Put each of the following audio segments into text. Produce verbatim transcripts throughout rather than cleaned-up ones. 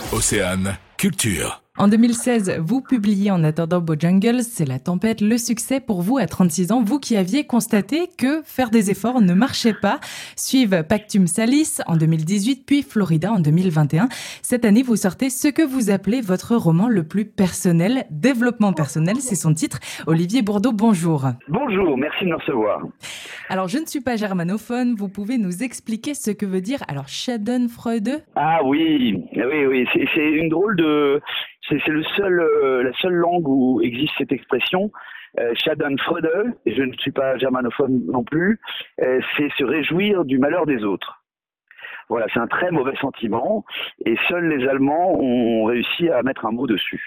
Océane Culture. En deux mille seize, vous publiez En attendant Bojangles, c'est la tempête, le succès pour vous à trente-six ans, vous qui aviez constaté que faire des efforts ne marchait pas. Suivent Pactum Salis en deux mille dix-huit, puis Florida en deux mille vingt et un. Cette année, vous sortez ce que vous appelez votre roman le plus personnel, Développement personnel, c'est son titre. Olivier Bourdeau, bonjour. Bonjour, merci de me recevoir. Alors, je ne suis pas germanophone, vous pouvez nous expliquer ce que veut dire, alors, Schadenfreude? Ah oui, oui, oui, c'est, c'est une drôle de... C'est, c'est le seul, euh, la seule langue où existe cette expression, euh, Schadenfreude, et je ne suis pas germanophone non plus, euh, c'est se réjouir du malheur des autres. Voilà, c'est un très mauvais sentiment, et seuls les Allemands ont réussi à mettre un mot dessus.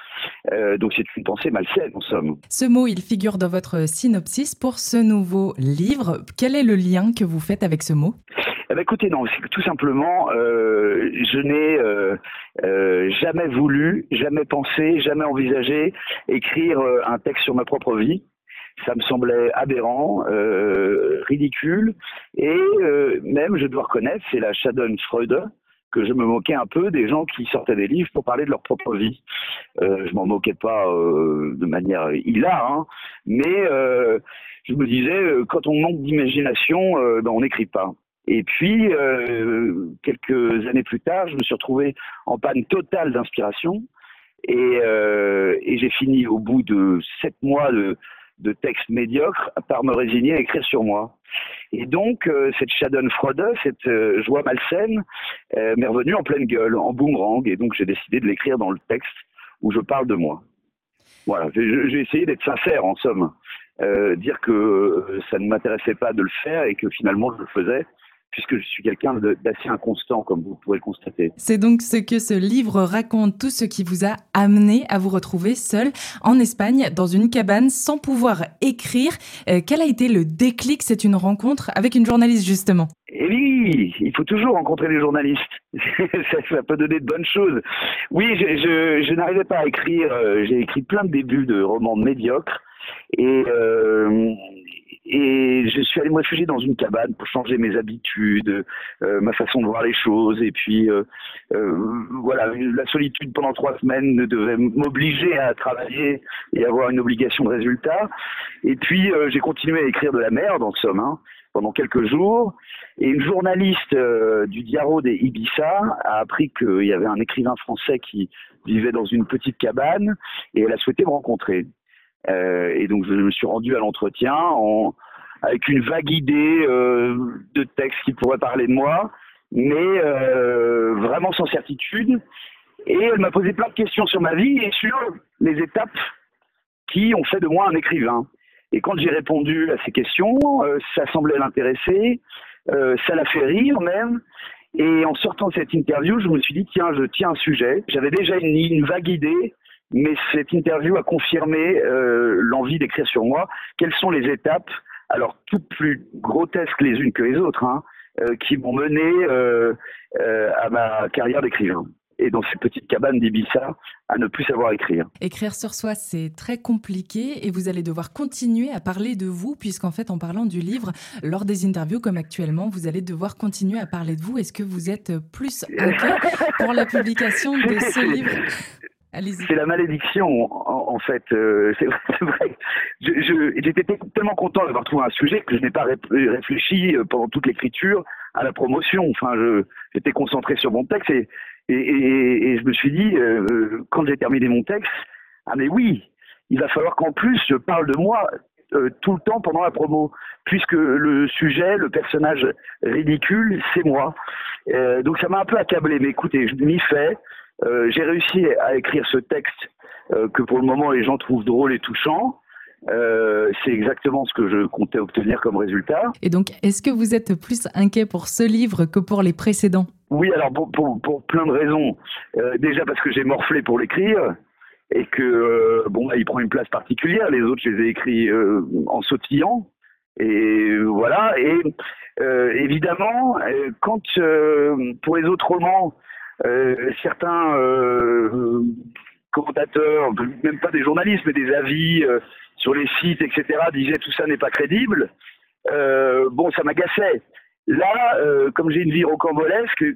Euh, donc c'est une pensée malsaine en somme. Ce mot, il figure dans votre synopsis pour ce nouveau livre. Quel est le lien que vous faites avec ce mot ? Eh ben, écoutez, non, c'est que tout simplement, euh, je n'ai euh, euh, jamais voulu, jamais pensé, jamais envisagé écrire euh, un texte sur ma propre vie. Ça me semblait aberrant, euh, ridicule, et euh, même, je dois reconnaître, c'est la Schadenfreude, que je me moquais un peu des gens qui sortaient des livres pour parler de leur propre vie. Euh, je m'en moquais pas euh, de manière hilar, hein, mais euh, je me disais, euh, quand on manque d'imagination, euh, ben on n'écrit pas. Et puis, euh, quelques années plus tard, je me suis retrouvé en panne totale d'inspiration, et, euh, et j'ai fini au bout de sept mois de, de textes médiocres par me résigner à écrire sur moi. Et donc, euh, cette Schadenfreude, cette euh, joie malsaine, euh, m'est revenue en pleine gueule, en boomerang, et donc j'ai décidé de l'écrire dans le texte où je parle de moi. Voilà, j'ai, j'ai essayé d'être sincère, en somme, euh, dire que euh, ça ne m'intéressait pas de le faire et que finalement je le faisais, puisque je suis quelqu'un de, d'assez inconstant, comme vous pourrez le constater. C'est donc ce que ce livre raconte, tout ce qui vous a amené à vous retrouver seul en Espagne, dans une cabane, sans pouvoir écrire. Euh, quel a été le déclic? C'est une rencontre avec une journaliste, justement. Et oui, il faut toujours rencontrer les journalistes. ça, ça peut donner de bonnes choses. Oui, je, je, je n'arrivais pas à écrire. J'ai écrit plein de débuts de romans médiocres. Et... Euh, Et je suis allé me réfugier dans une cabane pour changer mes habitudes, euh, ma façon de voir les choses. Et puis, euh, euh, voilà, la solitude pendant trois semaines devait m'obliger à travailler et avoir une obligation de résultat. Et puis, euh, j'ai continué à écrire de la merde, en somme, hein, pendant quelques jours. Et une journaliste euh, du Diario de Ibiza a appris qu'il y avait un écrivain français qui vivait dans une petite cabane et elle a souhaité me rencontrer. Euh, et donc je me suis rendu à l'entretien en, avec une vague idée euh, de texte qui pourrait parler de moi, mais euh, vraiment sans certitude. Et elle m'a posé plein de questions sur ma vie et sur les étapes qui ont fait de moi un écrivain. Et quand j'ai répondu à ces questions, euh, ça semblait l'intéresser, euh, ça l'a fait rire même. Et en sortant de cette interview, je me suis dit, tiens, je tiens un sujet. J'avais déjà une, une vague idée, mais cette interview a confirmé euh, l'envie d'écrire sur moi. Quelles sont les étapes, alors toutes plus grotesques les unes que les autres, hein, euh, qui m'ont mené euh, euh, à ma carrière d'écrivain. Et dans ces petites cabanes d'Ibiza, à ne plus savoir écrire. Écrire sur soi, c'est très compliqué et vous allez devoir continuer à parler de vous, puisqu'en fait, en parlant du livre, lors des interviews comme actuellement, vous allez devoir continuer à parler de vous. Est-ce que vous êtes plus inquiet pour la publication de ce livre ? Allez-y. C'est la malédiction, en, en fait. Euh, c'est, c'est vrai. Je, je, j'étais tellement content d'avoir trouvé un sujet que je n'ai pas ré- réfléchi pendant toute l'écriture à la promotion. Enfin, je, j'étais concentré sur mon texte et, et, et, et je me suis dit, euh, quand j'ai terminé mon texte, ah mais oui, il va falloir qu'en plus je parle de moi euh, tout le temps pendant la promo, puisque le sujet, le personnage ridicule, c'est moi. Euh, donc ça m'a un peu accablé. Mais écoutez, je m'y fais. Euh, j'ai réussi à écrire ce texte euh, que pour le moment les gens trouvent drôle et touchant. Euh, c'est exactement ce que je comptais obtenir comme résultat. Et donc, est-ce que vous êtes plus inquiet pour ce livre que pour les précédents ? Oui, alors pour, pour, pour plein de raisons. Euh, déjà parce que j'ai morflé pour l'écrire et que euh, bon, bah, il prend une place particulière. Les autres, je les ai écrits euh, en sautillant. Et voilà. Et euh, évidemment, euh, quand euh, pour les autres romans, Euh, certains euh, commentateurs, même pas des journalistes, mais des avis euh, sur les sites, et cetera, disaient tout ça n'est pas crédible. Euh, bon, ça m'agaçait. Là, euh, comme j'ai une vie rocambolesque,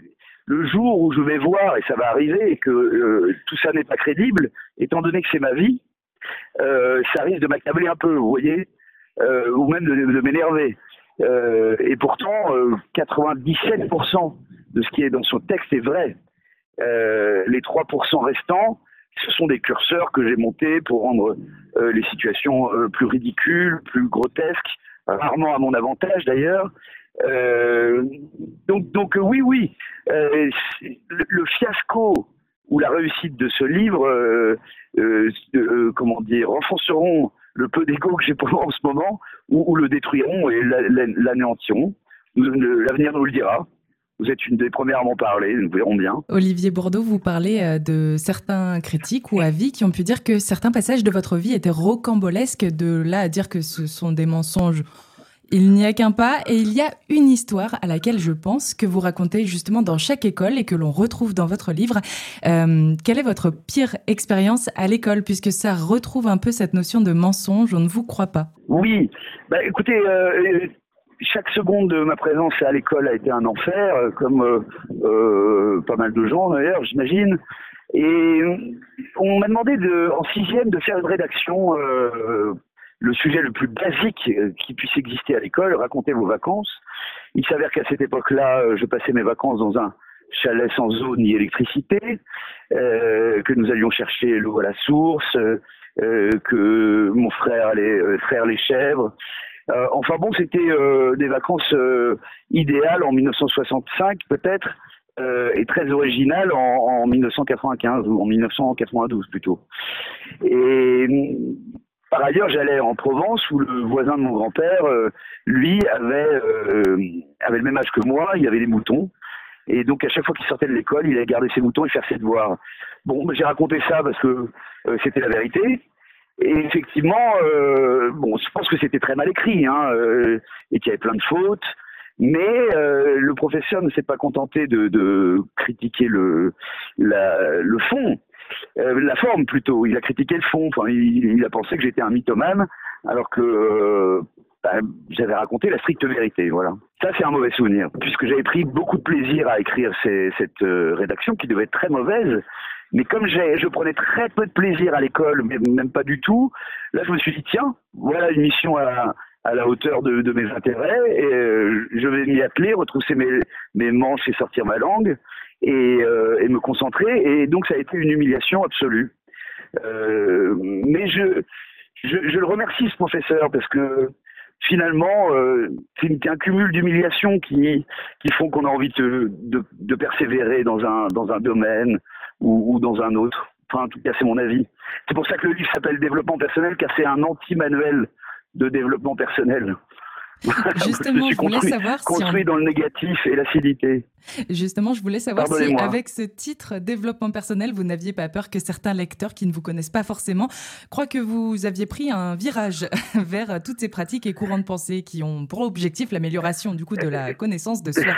le jour où je vais voir, et ça va arriver, et que euh, tout ça n'est pas crédible, étant donné que c'est ma vie, euh, ça risque de m'accabler un peu, vous voyez, euh, ou même de, de m'énerver. Euh, et pourtant, euh, quatre-vingt-dix-sept pour cent de ce qui est dans son texte est vrai. Euh, les trois pour cent restants, ce sont des curseurs que j'ai montés pour rendre euh, les situations euh, plus ridicules, plus grotesques, rarement à mon avantage d'ailleurs. Euh, donc, donc euh, oui, oui, euh, le, le fiasco ou la réussite de ce livre, euh, euh, euh, comment dire, renforceront le peu d'ego que j'ai pour moi en ce moment, ou, ou le détruiront et l'anéantiront. L'avenir nous le dira. Vous êtes une des premières à m'en parler, nous verrons bien. Olivier Bourdeau, vous parlez de certains critiques ou avis qui ont pu dire que certains passages de votre vie étaient rocambolesques. De là à dire que ce sont des mensonges, il n'y a qu'un pas. Et il y a une histoire à laquelle je pense que vous racontez justement dans chaque école et que l'on retrouve dans votre livre. Euh, quelle est votre pire expérience à l'école, puisque ça retrouve un peu cette notion de mensonge, on ne vous croit pas? Oui, bah, écoutez... Euh, Chaque seconde de ma présence à l'école a été un enfer, comme euh, euh, pas mal de gens d'ailleurs, j'imagine. Et on m'a demandé de, en sixième de faire une rédaction, euh, le sujet le plus basique qui puisse exister à l'école, raconter vos vacances. Il s'avère qu'à cette époque-là, je passais mes vacances dans un chalet sans eau ni électricité, euh, que nous allions chercher l'eau à la source, euh, que mon frère allait euh, traire les chèvres. Euh, enfin bon, c'était euh, des vacances euh, idéales en mille neuf cent soixante-cinq peut-être, euh, et très originales en, en mille neuf cent quatre-vingt-quinze ou en mille neuf cent quatre-vingt-douze plutôt. Et par ailleurs, j'allais en Provence où le voisin de mon grand-père, euh, lui, avait, euh, avait le même âge que moi, il avait des moutons. Et donc à chaque fois qu'il sortait de l'école, il allait garder ses moutons et faire ses devoirs. Bon, j'ai raconté ça parce que euh, c'était la vérité. Et effectivement, euh, bon, je pense que c'était très mal écrit, hein, euh, et qu'il y avait plein de fautes. Mais euh, le professeur ne s'est pas contenté de, de critiquer le, la, le fond, euh, la forme plutôt. Il a critiqué le fond. Enfin, il, il a pensé que j'étais un mythomane, alors que euh, bah, j'avais raconté la stricte vérité. Voilà. Ça, c'est un mauvais souvenir, puisque j'avais pris beaucoup de plaisir à écrire ces, cette euh, rédaction qui devait être très mauvaise. Mais comme j'ai, je prenais très peu de plaisir à l'école, mais même pas du tout, là je me suis dit, tiens, voilà une mission à, à la hauteur de, de mes intérêts, et euh, je vais m'y atteler, retrousser mes, mes manches et sortir ma langue, et, euh, et me concentrer, et donc ça a été une humiliation absolue. Euh, mais je, je, je le remercie ce professeur, parce que finalement, euh, c'est un cumul d'humiliations qui, qui font qu'on a envie de, de, de persévérer dans un, dans un domaine, Ou, ou dans un autre. Enfin, en tout cas, c'est mon avis. C'est pour ça que le livre s'appelle Développement personnel, car c'est un anti-manuel de développement personnel. Justement, je, je voulais construit, savoir si construit on... dans le négatif et l'acidité. Justement, je voulais savoir si, avec ce titre Développement personnel, vous n'aviez pas peur que certains lecteurs qui ne vous connaissent pas forcément croient que vous aviez pris un virage vers toutes ces pratiques et courants de pensée qui ont pour objectif l'amélioration du coup de la connaissance de soi.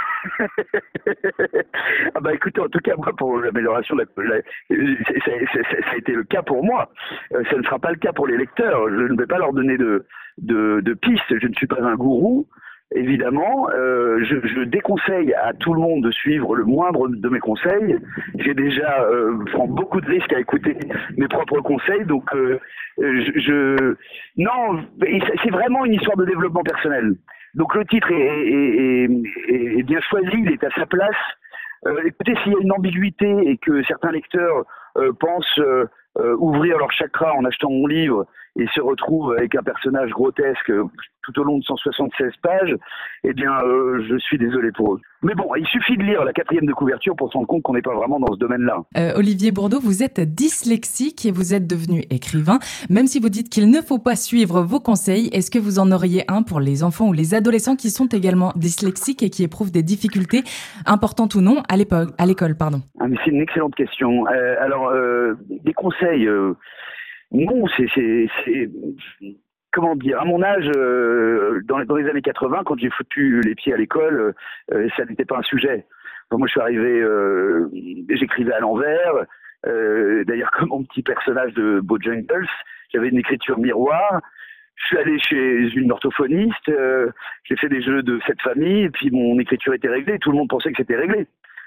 Ah bah écoutez, en tout cas, moi, pour l'amélioration, la, la, ça, ça, ça a été le cas pour moi. Euh, ça ne sera pas le cas pour les lecteurs. Je ne vais pas leur donner de, de, de pistes. Je ne suis pas un gourou, évidemment. Euh, je, je déconseille à tout le monde de suivre le moindre de mes conseils. J'ai déjà euh, prends beaucoup de risques à écouter mes propres conseils. Donc, euh, je, je... non, c'est vraiment une histoire de développement personnel. Donc le titre est, est, est, est bien choisi, il est à sa place. Euh, écoutez, s'il y a une ambiguïté et que certains lecteurs euh, pensent euh, euh, ouvrir leur chakra en achetant mon livre et se retrouvent avec un personnage grotesque tout au long de cent soixante-seize pages, eh bien, euh, je suis désolé pour eux. Mais bon, il suffit de lire la quatrième de couverture pour se rendre compte qu'on n'est pas vraiment dans ce domaine-là. Euh, Olivier Bourdeau, vous êtes dyslexique et vous êtes devenu écrivain. Même si vous dites qu'il ne faut pas suivre vos conseils, est-ce que vous en auriez un pour les enfants ou les adolescents qui sont également dyslexiques et qui éprouvent des difficultés, importantes ou non, à l'époque, à l'école, pardon? Ah, mais c'est une excellente question. Euh, alors, euh, des conseils, euh, non, c'est... c'est, c'est... Comment dire, à mon âge, euh, dans, les, dans les années quatre-vingts, quand j'ai foutu les pieds à l'école, euh, ça n'était pas un sujet. Enfin, moi, je suis arrivé, euh, j'écrivais à l'envers. Euh, d'ailleurs, comme mon petit personnage de Bojangles, j'avais une écriture miroir. Je suis allé chez une orthophoniste, euh, j'ai fait des jeux de cette famille, et puis mon écriture était réglée. Tout le monde pensait que c'était réglé.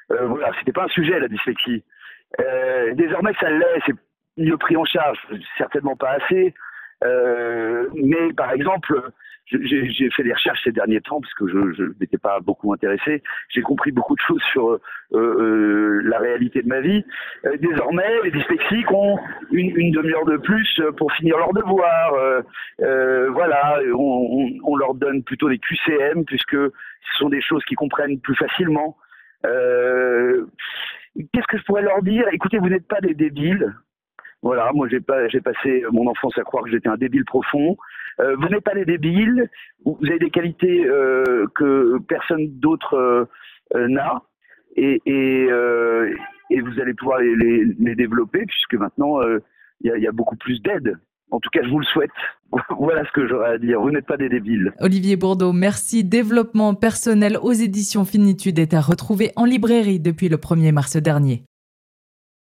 Euh, voilà, c'était pas un sujet la dyslexie. Euh, désormais, ça l'est, c'est mieux pris en charge, certainement pas assez. Euh, mais par exemple, j'ai, j'ai fait des recherches ces derniers temps parce que je, je n'étais pas beaucoup intéressé. J'ai compris beaucoup de choses sur euh, euh, la réalité de ma vie. Euh, désormais, les dyslexiques ont une, une demi-heure de plus pour finir leurs devoirs. Euh, euh, voilà, on, on, on leur donne plutôt des Q C M puisque ce sont des choses qu'ils comprennent plus facilement. Euh, qu'est-ce que je pourrais leur dire? Écoutez, vous n'êtes pas des débiles. Voilà, moi j'ai pas, j'ai passé mon enfance à croire que j'étais un débile profond. Euh, vous n'êtes pas des débiles, vous avez des qualités euh, que personne d'autre euh, euh, n'a, et, et, euh, et vous allez pouvoir les, les, les développer puisque maintenant il euh, y, a, y a beaucoup plus d'aide. En tout cas, je vous le souhaite. Voilà ce que j'aurais à dire. Vous n'êtes pas des débiles. Olivier Bourdeau, merci. Développement personnel aux éditions Finitude est à retrouver en librairie depuis le premier mars dernier.